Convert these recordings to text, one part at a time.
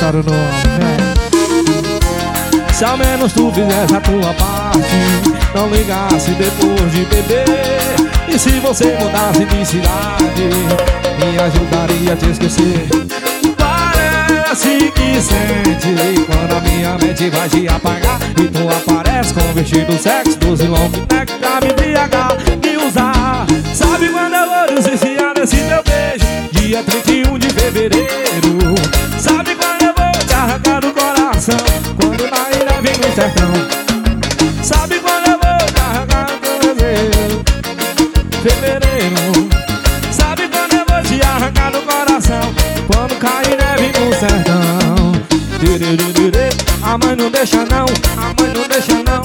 estouro no homem. Se ao menos tu fizesse a tua parte, não ligasse depois de beber. E se você mudasse de cidade, me ajudaria a te esquecer. Parece que sente quando a minha mente vai te apagar e tu aparece com vestido sexy, 12 long neck pra me embriagar, me usar. Sabe quando eu vou desviar nesse teu beijo, dia 31 de fevereiro. Sabe quando eu vou te arrancar do coração, quando na ilha vem no sertão. Sabe quando eu vou te arrancar do coração, fevereiro. Sabe quando eu vou te arrancar do coração, quando cair neve no sertão. A mãe não deixa não, a mãe não deixa não.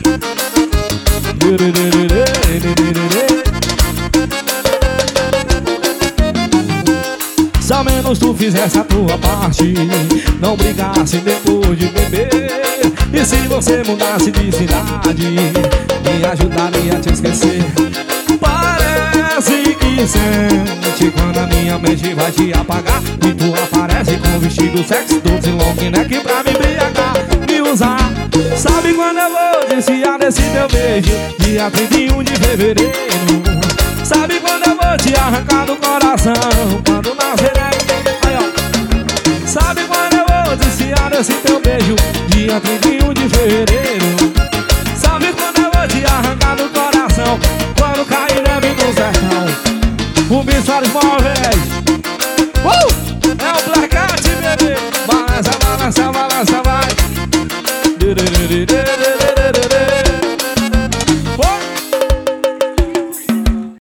Se ao menos tu fizesse a tua parte, não brigasse depois de beber. E se você mudasse de cidade, me ajudaria a te esquecer. Parece que sente quando a minha mente vai te apagar e tu aparece com vestido sexy, 12 long neck pra me embriagar, me usar. Sabe quando eu vou desviar desse teu beijo, dia 31 de fevereiro. Sabe quando eu vou te arrancar do coração, quando nascer aí, ó. Sabe quando eu vou desviar desse teu beijo, dia 31 de fevereiro.